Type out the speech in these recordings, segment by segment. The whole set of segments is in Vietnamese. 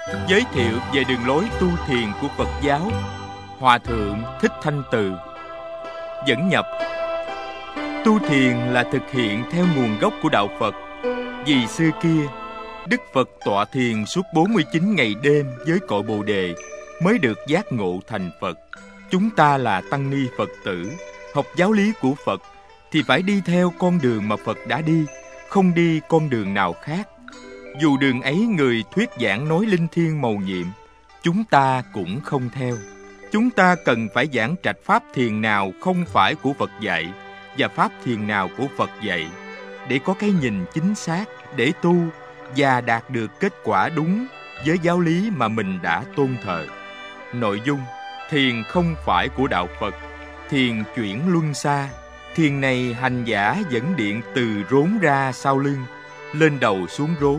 Giới thiệu về đường lối tu thiền của Phật giáo. Hòa thượng Thích Thanh Từ. Dẫn nhập. Tu thiền là thực hiện theo nguồn gốc của đạo Phật. Vì xưa kia, Đức Phật tọa thiền suốt 49 ngày đêm với cội Bồ Đề mới được giác ngộ thành Phật. Chúng ta là tăng ni Phật tử, học giáo lý của Phật thì phải đi theo con đường mà Phật đã đi, không đi con đường nào khác. Dù đường ấy người thuyết giảng nói linh thiêng mầu nhiệm, chúng ta cũng không theo. Chúng ta cần phải giảng trạch pháp thiền nào không phải của Phật dạy và pháp thiền nào của Phật dạy, để có cái nhìn chính xác, để tu và đạt được kết quả đúng với giáo lý mà mình đã tôn thờ. Nội dung: thiền không phải của đạo Phật, thiền chuyển luân xa. Thiền này hành giả dẫn điện từ rốn ra sau lưng, lên đầu xuống rốn,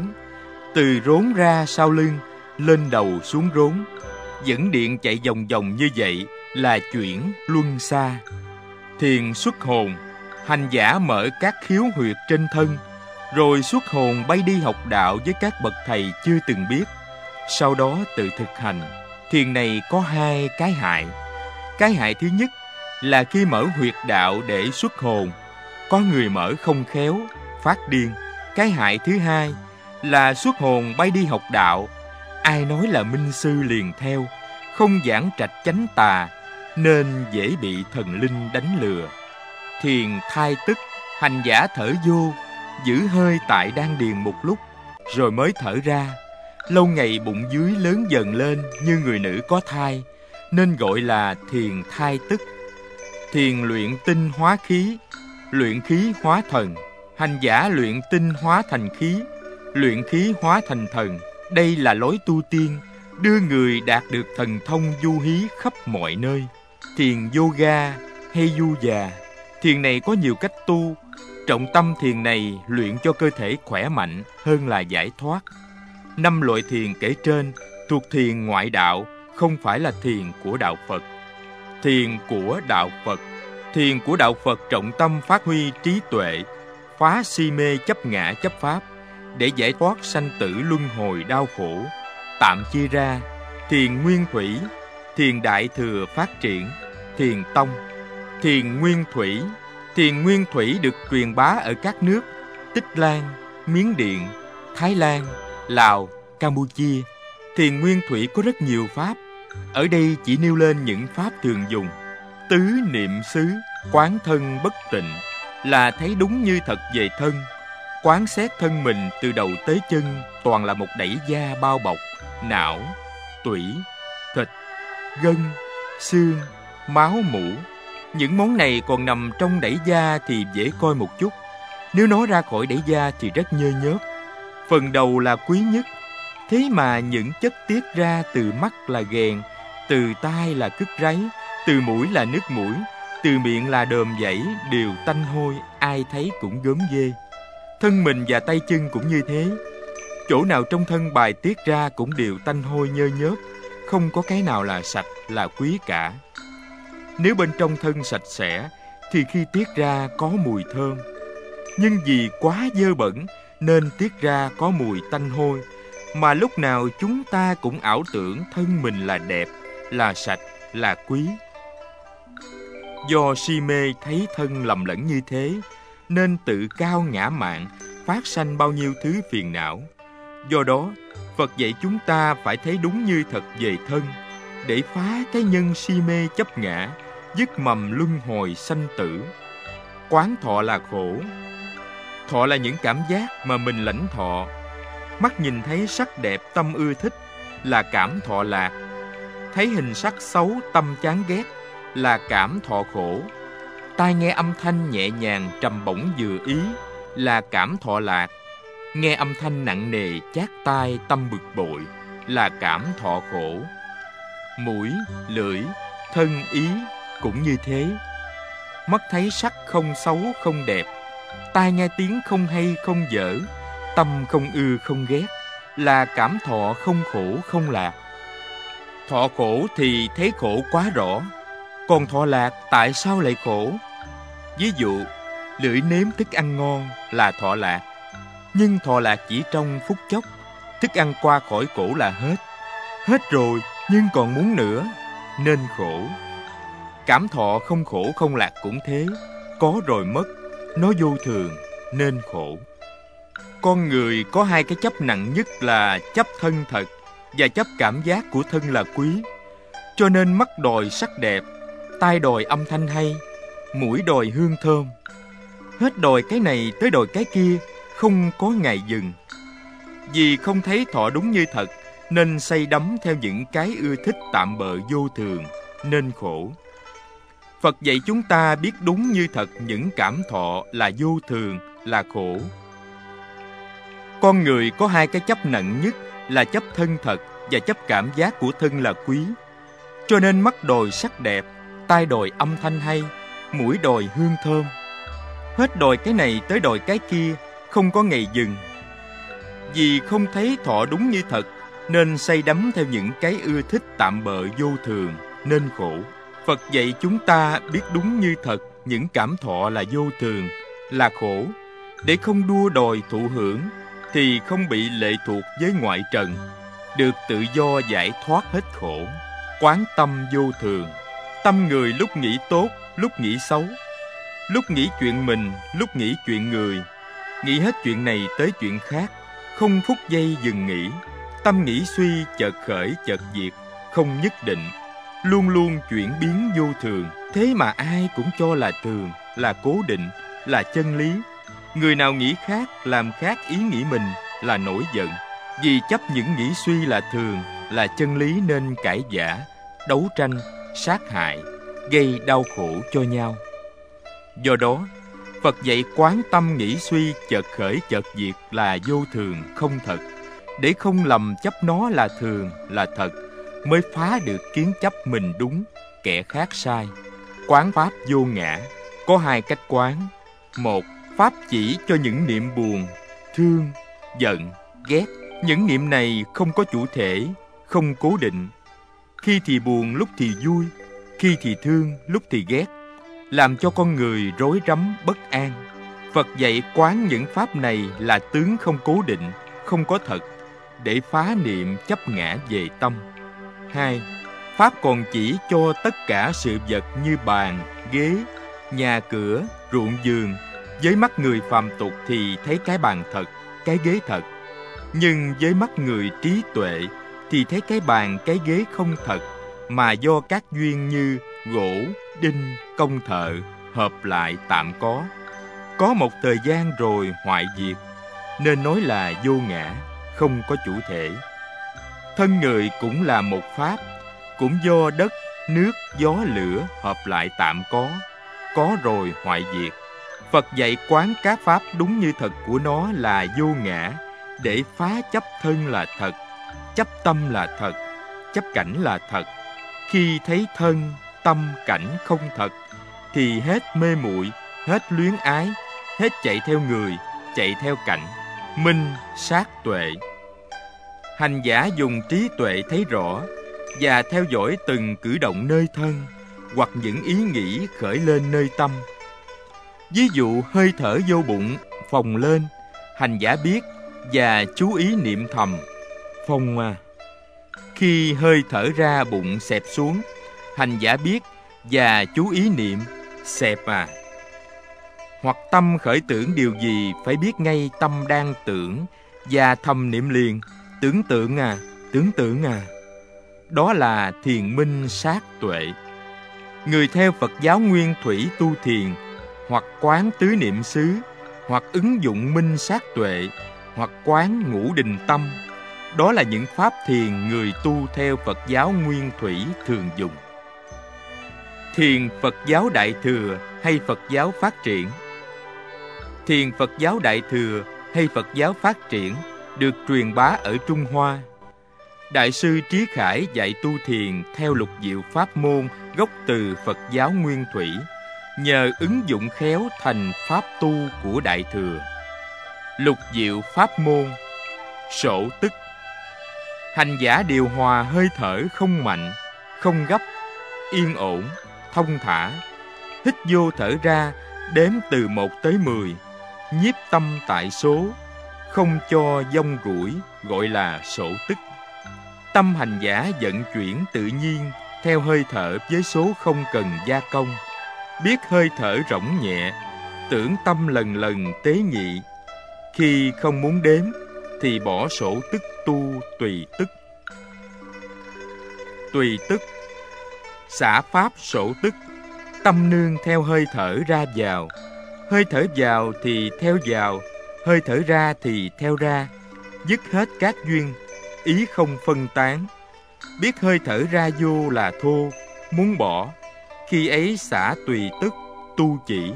từ rốn ra sau lưng, lên đầu xuống rốn. Dẫn điện chạy vòng vòng như vậy là chuyển luân xa. Thiền xuất hồn, hành giả mở các khiếu huyệt trên thân, rồi xuất hồn bay đi học đạo với các bậc thầy chưa từng biết, sau đó tự thực hành. Thiền này có hai cái hại. Cái hại thứ nhất là khi mở huyệt đạo để xuất hồn, có người mở không khéo, phát điên. Cái hại thứ hai là xuất hồn bay đi học đạo, ai nói là minh sư liền theo, không giảng trạch chánh tà, nên dễ bị thần linh đánh lừa. Thiền thai tức, hành giả thở vô, giữ hơi tại đan điền một lúc, rồi mới thở ra. Lâu ngày bụng dưới lớn dần lên như người nữ có thai, nên gọi là thiền thai tức. Thiền luyện tinh hóa khí, luyện khí hóa thần. Hành giả luyện tinh hóa thành khí, luyện khí hóa thành thần. Đây là lối tu tiên, đưa người đạt được thần thông du hí khắp mọi nơi. Thiền yoga hay du già. Thiền này có nhiều cách tu. Trọng tâm thiền này luyện cho cơ thể khỏe mạnh hơn là giải thoát. 5 loại thiền kể trên thuộc thiền ngoại đạo, không phải là thiền của đạo Phật. Thiền của đạo Phật. Thiền của đạo Phật trọng tâm phát huy trí tuệ, phá si mê chấp ngã chấp pháp, để giải thoát sanh tử luân hồi đau khổ. Tạm chia ra: thiền nguyên thủy, thiền đại thừa phát triển, thiền tông. Thiền nguyên thủy. Thiền nguyên thủy được truyền bá ở các nước Tích Lan, Miến Điện, Thái Lan, Lào, Campuchia. Thiền nguyên thủy có rất nhiều pháp. Ở đây chỉ nêu lên những pháp thường dùng. Tứ niệm xứ, quán thân bất tịnh, là thấy đúng như thật về thân. Quán xét thân mình từ đầu tới chân toàn là một dãy da bao bọc: não, tủy, thịt, gân, xương, máu mủ. Những món này còn nằm trong đẩy da thì dễ coi một chút, nếu nó ra khỏi đẩy da thì rất nhơ nhớp. Phần đầu là quý nhất, thế mà những chất tiết ra từ mắt là ghèn, từ tai là cứt ráy, từ mũi là nước mũi, từ miệng là đờm dãy, đều tanh hôi, ai thấy cũng gớm ghê. Thân mình và tay chân cũng như thế. Chỗ nào trong thân bài tiết ra cũng đều tanh hôi nhơ nhớp, không có cái nào là sạch, là quý cả. Nếu bên trong thân sạch sẽ thì khi tiết ra có mùi thơm, nhưng vì quá dơ bẩn nên tiết ra có mùi tanh hôi. Mà lúc nào chúng ta cũng ảo tưởng thân mình là đẹp, là sạch, là quý. Do si mê thấy thân lầm lẫn như thế, nên tự cao ngã mạn, phát sanh bao nhiêu thứ phiền não. Do đó, Phật dạy chúng ta phải thấy đúng như thật về thân, để phá cái nhân si mê chấp ngã, dứt mầm luân hồi sanh tử. Quán thọ là khổ. Thọ là những cảm giác mà mình lãnh thọ. Mắt nhìn thấy sắc đẹp tâm ưa thích là cảm thọ lạc. Thấy hình sắc xấu tâm chán ghét là cảm thọ khổ. Tai nghe âm thanh nhẹ nhàng trầm bổng vừa ý là cảm thọ lạc. Nghe âm thanh nặng nề chát tai tâm bực bội là cảm thọ khổ. Mũi, lưỡi, thân ý cũng như thế. Mắt thấy sắc không xấu không đẹp, tai nghe tiếng không hay không dở, tâm không ưa không ghét là cảm thọ không khổ không lạc. Thọ khổ thì thấy khổ quá rõ, còn thọ lạc tại sao lại khổ? Ví dụ, lưỡi nếm thức ăn ngon là thọ lạc, nhưng thọ lạc chỉ trong phút chốc, thức ăn qua khỏi cổ là hết. Hết rồi nhưng còn muốn nữa, nên khổ. Cảm thọ không khổ không lạc cũng thế, có rồi mất, nó vô thường, nên khổ. Con người có hai cái chấp nặng nhất là chấp thân thật và chấp cảm giác của thân là quý. Cho nên mắt đòi sắc đẹp, tai đòi âm thanh hay, mũi đòi hương thơm. Hết đòi cái này tới đòi cái kia, không có ngày dừng. Vì không thấy thọ đúng như thật, nên say đắm theo những cái ưa thích tạm bợ vô thường, nên khổ. Phật dạy chúng ta biết đúng như thật những cảm thọ là vô thường, là khổ. Con người có hai cái chấp nặng nhất là chấp thân thật và chấp cảm giác của thân là quý. Cho nên mắt đòi sắc đẹp, tai đòi âm thanh hay, mũi đòi hương thơm. Hết đòi cái này tới đòi cái kia, không có ngày dừng. Vì không thấy thọ đúng như thật, nên say đắm theo những cái ưa thích tạm bợ vô thường, nên khổ. Phật dạy chúng ta biết đúng như thật những cảm thọ là vô thường, là khổ, để không đua đòi thụ hưởng, thì không bị lệ thuộc với ngoại trần, được tự do giải thoát hết khổ. Quán tâm vô thường. Tâm người lúc nghĩ tốt, lúc nghĩ xấu, lúc nghĩ chuyện mình, lúc nghĩ chuyện người, nghĩ hết chuyện này tới chuyện khác, không phút giây dừng nghỉ. Tâm nghĩ suy chợt khởi chợt diệt, không nhất định, luôn luôn chuyển biến vô thường. Thế mà ai cũng cho là thường, là cố định, là chân lý. Người nào nghĩ khác, làm khác ý nghĩ mình là nổi giận. Vì chấp những nghĩ suy là thường, là chân lý nên cãi vã, đấu tranh, sát hại, gây đau khổ cho nhau. Do đó, Phật dạy quán tâm nghĩ suy chợt khởi chợt diệt là vô thường, không thật, để không lầm chấp nó là thường, là thật, mới phá được kiến chấp mình đúng, kẻ khác sai. Quán pháp vô ngã có hai cách quán. Một, pháp chỉ cho những niệm buồn, thương, giận, ghét. Những niệm này không có chủ thể, không cố định. Khi thì buồn, lúc thì vui, khi thì thương, lúc thì ghét, làm cho con người rối rắm, bất an. Phật dạy quán những pháp này là tướng không cố định, không có thật, để phá niệm chấp ngã về tâm. 2. Pháp còn chỉ cho tất cả sự vật như bàn, ghế, nhà cửa, ruộng vườn. Với mắt người phàm tục thì thấy cái bàn thật, cái ghế thật. Nhưng với mắt người trí tuệ thì thấy cái bàn, cái ghế không thật, mà do các duyên như gỗ, đinh, công thợ hợp lại tạm có. Có một thời gian rồi hoại diệt, nên nói là vô ngã, không có chủ thể. Thân người cũng là một pháp, cũng do đất, nước, gió, lửa hợp lại tạm có rồi hoại diệt. Phật dạy quán các pháp đúng như thật của nó là vô ngã, để phá chấp thân là thật, chấp tâm là thật, chấp cảnh là thật. Khi thấy thân, tâm, cảnh không thật, thì hết mê muội, hết luyến ái, hết chạy theo người, chạy theo cảnh, minh sát tuệ. Hành giả dùng trí tuệ thấy rõ và theo dõi từng cử động nơi thân, hoặc những ý nghĩ khởi lên nơi tâm. Ví dụ hơi thở vô bụng phồng lên, hành giả biết và chú ý niệm thầm: phồng à. Khi hơi thở ra bụng xẹp xuống, hành giả biết và chú ý niệm: xẹp à. Hoặc tâm khởi tưởng điều gì, phải biết ngay tâm đang tưởng và thầm niệm liền: tưởng tượng à, tưởng tượng à. Đó là thiền minh sát tuệ. Người theo Phật giáo nguyên thủy tu thiền, hoặc quán tứ niệm xứ, hoặc ứng dụng minh sát tuệ, hoặc quán ngũ định tâm. Đó là những pháp thiền người tu theo Phật giáo nguyên thủy thường dùng. Thiền Phật giáo Đại Thừa hay Phật giáo Phát Triển. Thiền Phật giáo Đại Thừa hay Phật giáo Phát Triển được truyền bá ở Trung Hoa. Đại sư Trí Khải dạy tu thiền theo lục diệu pháp môn gốc từ Phật giáo nguyên thủy, nhờ ứng dụng khéo thành pháp tu của Đại Thừa. Lục diệu pháp môn: sổ tức. Hành giả điều hòa hơi thở không mạnh, không gấp, yên ổn, thông thả. Hít vô thở ra, đếm từ 1 tới 10, nhiếp tâm tại số, không cho vong ruổi, gọi là sổ tức. Tâm hành giả vận chuyển tự nhiên theo hơi thở với số không cần gia công. Biết hơi thở rỗng nhẹ, tưởng tâm lần lần tế nhị. Khi không muốn đếm thì bỏ sổ tức tu tùy tức. Tùy tức, xả pháp sổ tức. Tâm nương theo hơi thở ra vào. Hơi thở vào thì theo vào, hơi thở ra thì theo ra. Dứt hết các duyên, ý không phân tán. Biết hơi thở ra vô là thô, muốn bỏ. Khi ấy xả tùy tức, tu chỉ.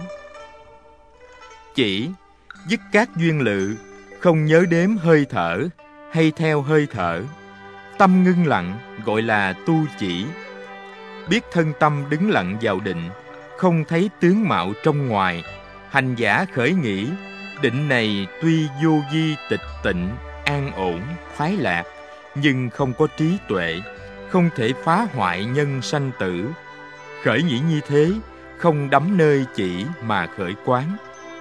Chỉ, dứt các duyên lự, không nhớ đếm hơi thở, hay theo hơi thở. Tâm ngưng lặng gọi là tu chỉ. Biết thân tâm đứng lặng vào định, không thấy tướng mạo trong ngoài. Hành giả khởi nghĩ, định này tuy vô vi tịch tịnh, an ổn, khoái lạc, nhưng không có trí tuệ, không thể phá hoại nhân sanh tử. Khởi nghĩ như thế, không đắm nơi chỉ mà khởi quán.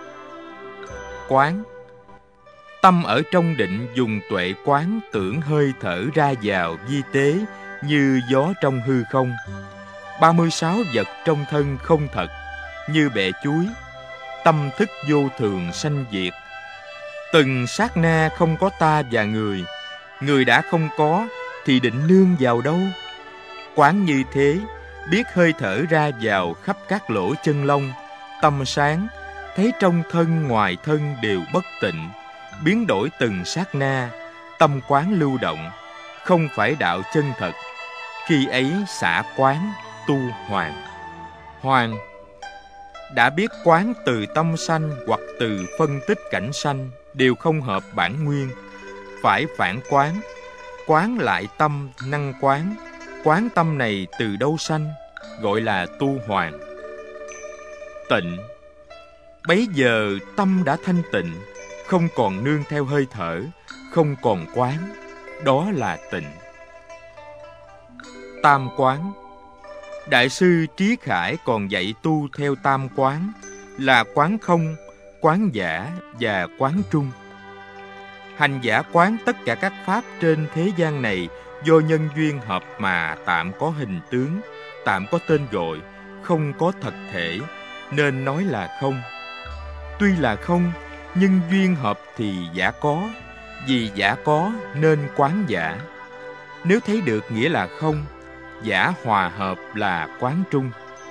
Quán, tâm ở trong định dùng tuệ quán tưởng hơi thở ra vào vi tế như gió trong hư không. 36 vật trong thân không thật, như bẹ chuối. Tâm thức vô thường sanh diệt. Từng sát na không có ta và người. Người đã không có thì định nương vào đâu? Quán như thế, biết hơi thở ra vào khắp các lỗ chân lông. Tâm sáng, thấy trong thân ngoài thân đều bất tịnh, biến đổi từng sát na. Tâm quán lưu động, không phải đạo chân thật. Khi ấy xả quán, tu hoàn. Hoàn, đã biết quán từ tâm sanh hoặc từ phân tích cảnh sanh đều không hợp bản nguyên, phải phản quán. Quán lại tâm năng quán. Quán tâm này từ đâu sanh, gọi là tu hoàn. Tịnh, bấy giờ tâm đã thanh tịnh, không còn nương theo hơi thở, không còn quán, đó là tịnh. Tam quán, Đại sư Trí Khải còn dạy tu theo tam quán là quán không, quán giả và quán trung. Hành giả quán tất cả các pháp trên thế gian này do nhân duyên hợp mà tạm có hình tướng, tạm có tên gọi, không có thật thể, nên nói là không. Tuy là không, nhưng duyên hợp thì giả có, vì giả có nên quán giả. Nếu thấy được nghĩa là không, giả hòa hợp là quán trung.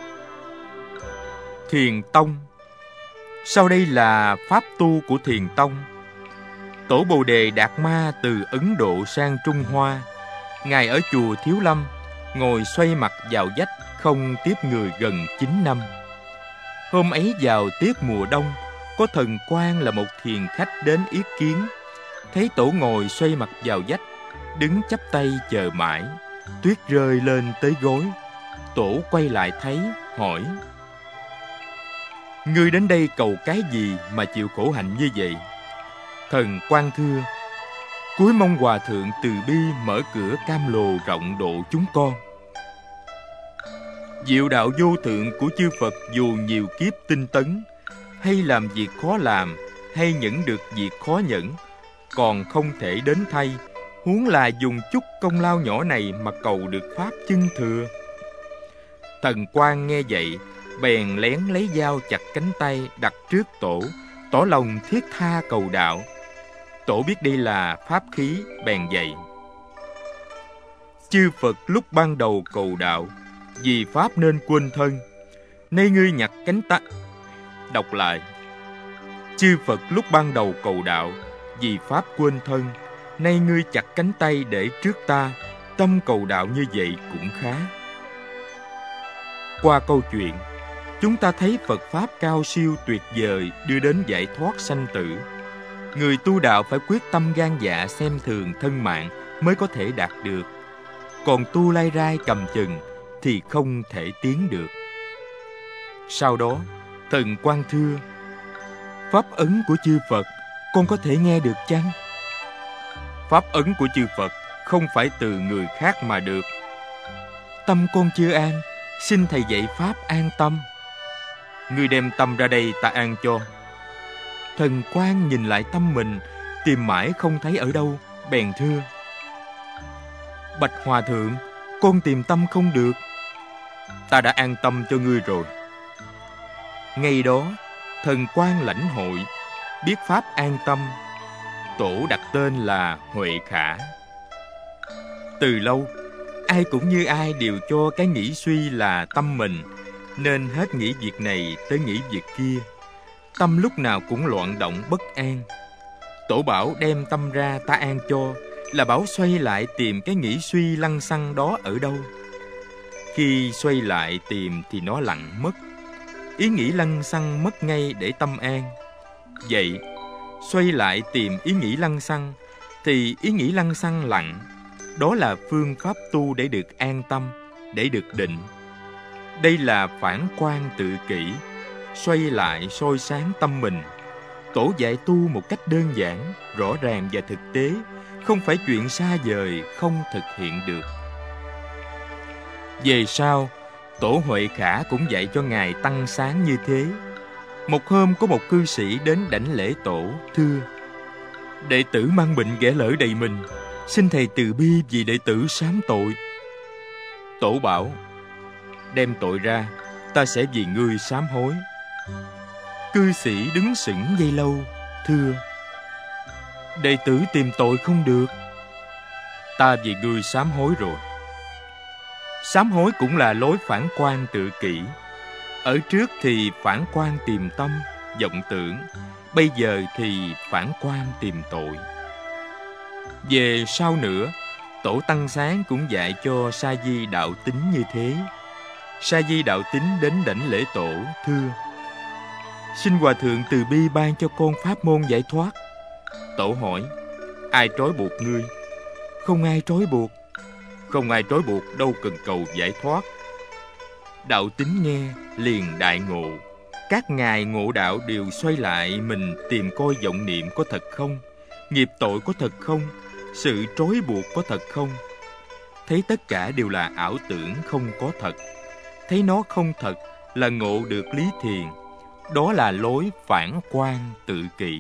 Thiền tông. Sau đây là pháp tu của Thiền tông. Tổ Bồ Đề Đạt Ma từ Ấn Độ sang Trung Hoa. Ngài ở chùa Thiếu Lâm, ngồi xoay mặt vào vách, không tiếp người gần 9 năm. Hôm ấy vào tiết mùa đông, có thần Quang là một thiền khách đến yết kiến. Thấy tổ ngồi xoay mặt vào vách, đứng chắp tay chờ mãi. Tuyết rơi lên tới gối. Tổ quay lại thấy, hỏi: Ngươi đến đây cầu cái gì mà chịu khổ hạnh như vậy? Thần Quang thưa: Cúi mong Hòa Thượng từ bi mở cửa cam lồ rộng độ chúng con. Diệu đạo vô thượng của chư Phật dù nhiều kiếp tinh tấn, hay làm việc khó làm, hay nhẫn được việc khó nhẫn, còn không thể đến thay, huống là dùng chút công lao nhỏ này mà cầu được pháp chân thừa. Thần Quang nghe vậy, bèn lén lấy dao chặt cánh tay đặt trước tổ, tỏ lòng thiết tha cầu đạo. Tổ biết đây là pháp khí, bèn dạy: Chư Phật lúc ban đầu cầu đạo, vì pháp nên quên thân. Nay ngươi nhặt cánh tay. Đọc lại: Chư Phật lúc ban đầu cầu đạo, vì pháp quên thân. Nay ngươi chặt cánh tay để trước ta, tâm cầu đạo như vậy cũng khá. Qua câu chuyện, chúng ta thấy Phật Pháp cao siêu tuyệt vời đưa đến giải thoát sanh tử. Người tu đạo phải quyết tâm gan dạ xem thường thân mạng mới có thể đạt được. Còn tu lai rai cầm chừng thì không thể tiến được. Sau đó, thần Quang thưa: Pháp ấn của chư Phật con có thể nghe được chăng? Pháp ấn của chư Phật không phải từ người khác mà được. Tâm con chưa an, xin thầy dạy pháp an tâm. Ngươi đem tâm ra đây ta an cho. Thần Quang nhìn lại tâm mình, tìm mãi không thấy ở đâu, bèn thưa: Bạch Hòa Thượng, con tìm tâm không được. Ta đã an tâm cho ngươi rồi. Ngay đó, thần quan lãnh hội, biết pháp an tâm. Tổ đặt tên là Huệ Khả. Từ lâu, ai cũng như ai đều cho cái nghĩ suy là tâm mình, nên hết nghĩ việc này tới nghĩ việc kia. Tâm lúc nào cũng loạn động bất an. Tổ bảo đem tâm ra ta an cho, là bảo xoay lại tìm cái nghĩ suy lăng xăng đó ở đâu. Khi xoay lại tìm thì nó lặng mất. Ý nghĩ lăng xăng mất ngay để tâm an. Vậy, xoay lại tìm ý nghĩ lăng xăng, thì ý nghĩ lăng xăng lặng. Đó là phương pháp tu để được an tâm, để được định. Đây là phản quan tự kỷ, xoay lại soi sáng tâm mình. Tổ dạy tu một cách đơn giản, rõ ràng và thực tế, không phải chuyện xa vời không thực hiện được. Về sau, Tổ Huệ Khả cũng dạy cho Ngài tăng sáng như thế. Một hôm có một cư sĩ đến đảnh lễ Tổ, thưa: đệ tử mang bệnh ghẻ lở đầy mình, xin thầy từ bi vì đệ tử sám tội. Tổ bảo: đem tội ra, ta sẽ vì ngươi sám hối. Cư sĩ đứng sững giây lâu, thưa: đệ tử tìm tội không được. Ta vì ngươi sám hối rồi. Sám hối cũng là lối phản quan tự kỷ. Ở trước thì phản quan tìm tâm, vọng tưởng. Bây giờ thì phản quan tìm tội. Về sau nữa, Tổ Tăng Sáng cũng dạy cho Sa Di Đạo Tính như thế. Sa Di Đạo Tính đến đảnh lễ Tổ, thưa: xin Hòa Thượng từ bi ban cho con pháp môn giải thoát. Tổ hỏi: ai trói buộc ngươi? Không ai trói buộc. Không ai trói buộc đâu cần cầu giải thoát. Đạo Tính nghe liền đại ngộ. Các ngài ngộ đạo đều xoay lại mình tìm coi vọng niệm có thật không, nghiệp tội có thật không, sự trói buộc có thật không. Thấy tất cả đều là ảo tưởng không có thật. Thấy nó không thật là ngộ được lý thiền. Đó là lối phản quan tự kỷ.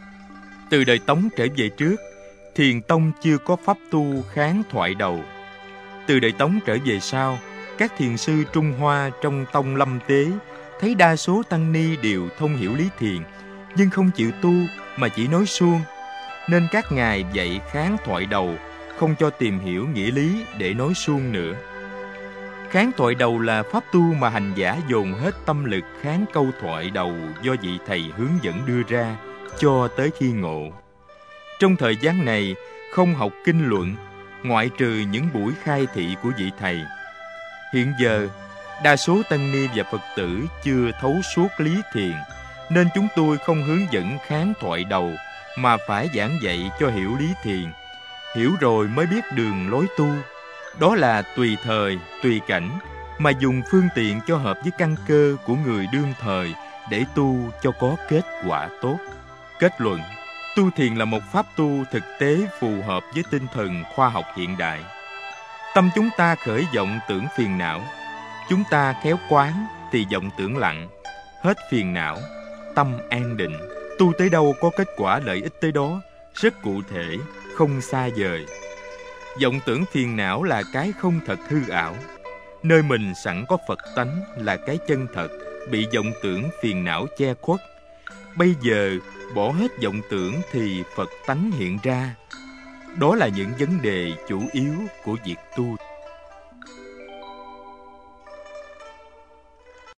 Từ đời Tống trở về trước, Thiền tông chưa có pháp tu kháng thoại đầu. Từ đời Tống trở về sau, các thiền sư Trung Hoa trong tông Lâm Tế thấy đa số tăng ni đều thông hiểu lý thiền, nhưng không chịu tu mà chỉ nói suông, nên các ngài dạy kháng thoại đầu, không cho tìm hiểu nghĩa lý để nói suông nữa. Kháng thoại đầu là pháp tu mà hành giả dồn hết tâm lực kháng câu thoại đầu do vị thầy hướng dẫn đưa ra cho tới khi ngộ. Trong thời gian này không học kinh luận, ngoại trừ những buổi khai thị của vị thầy. Hiện giờ, đa số tăng ni và Phật tử chưa thấu suốt lý thiền, nên chúng tôi không hướng dẫn kháng thoại đầu, mà phải giảng dạy cho hiểu lý thiền. Hiểu rồi mới biết đường lối tu. Đó là tùy thời, tùy cảnh, mà dùng phương tiện cho hợp với căn cơ của người đương thời để tu cho có kết quả tốt. Kết luận: tu thiền là một pháp tu thực tế phù hợp với tinh thần khoa học hiện đại. Tâm chúng ta khởi vọng tưởng phiền não, chúng ta khéo quán thì vọng tưởng lặng, hết phiền não, tâm an định. Tu tới đâu có kết quả lợi ích tới đó, rất cụ thể, không xa vời. Vọng tưởng phiền não là cái không thật hư ảo. Nơi mình sẵn có Phật tánh là cái chân thật, bị vọng tưởng phiền não che khuất. Bây giờ bỏ hết vọng tưởng thì Phật tánh hiện ra. Đó là những vấn đề chủ yếu của việc tu.